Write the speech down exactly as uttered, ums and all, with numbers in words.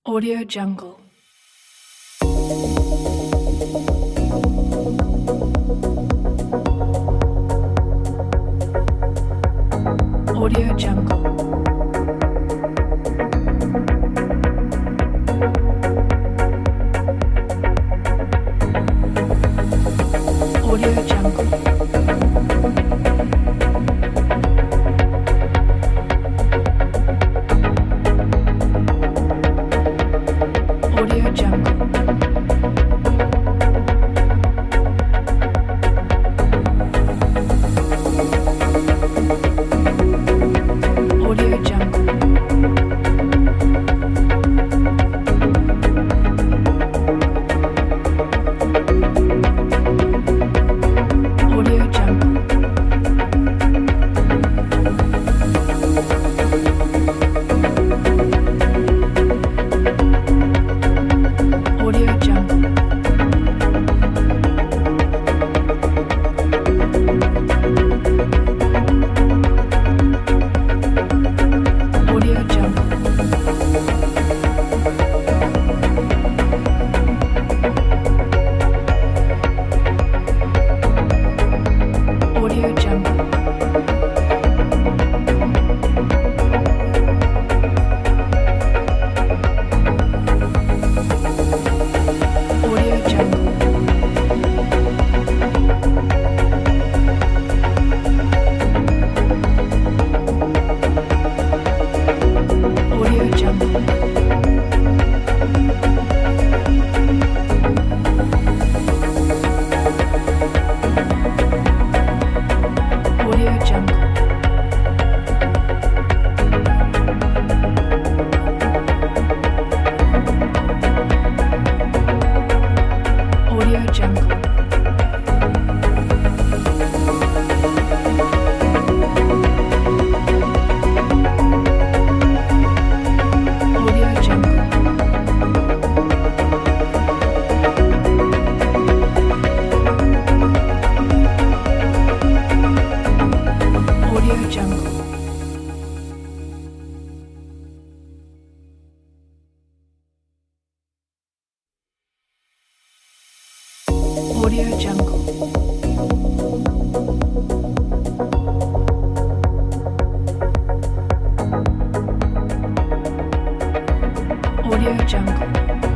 Audio Jungle. Audio Jungle. Audio Jungle. Audio Jungle. Audio Jungle. Audio Jungle. Audio Jungle. Audio Jungle. Audio Jungle. Audio Jungle. Audio Jungle. Audio Jungle. Audio Jungle. Audio Jungle. Audio Jungle. Audio Jungle. Audio Jungle.